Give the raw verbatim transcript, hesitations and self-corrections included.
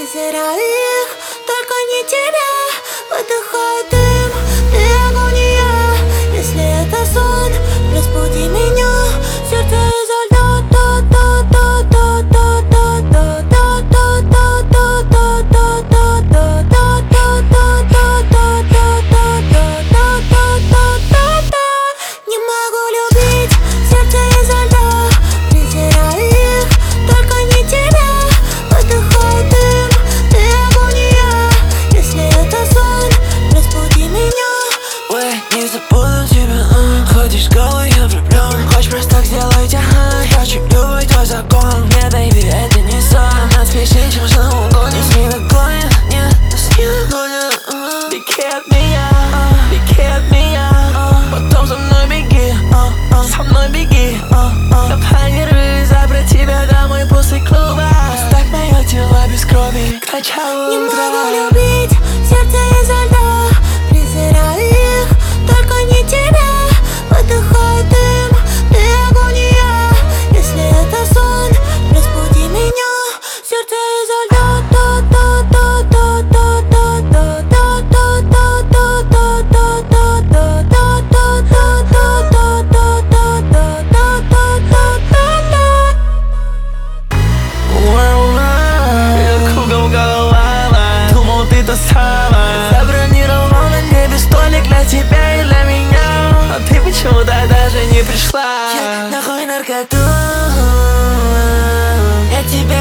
презираю их, только не тебя. Выдыхает дым, ты агония. Если это сон, разбуди меня. Сердце изо льда. Не могу любить, сердце изо льда. Презираю их, только не тебя. Выдыхает дым, ты агония. Если это сон, разбуди меня. Ой, не забуду тебя, uh. Ходишь голый, я влюблен. Хочешь просто так сделать, ага. Хочу любой твой закон. Не, бэйби, это не сон. Нас спешит, чем же угодно. С ней догонит, нет, нас не догонит. Беги от меня, беги от меня. Потом за мной беги, со мной беги. Я планирую забрать тебя домой после клуба. Оставь мое тело без крови к началу Не утра. могу любить, сердце изо льда. Презираю их, только не тебя. Выдыхает дым, ты агония. Если это сон, разбуди меня. Сердце изо льда. Забронировал на небе столик для тебя и для меня. А ты почему-то даже не пришла. Я нахуй наркоту. Я тебя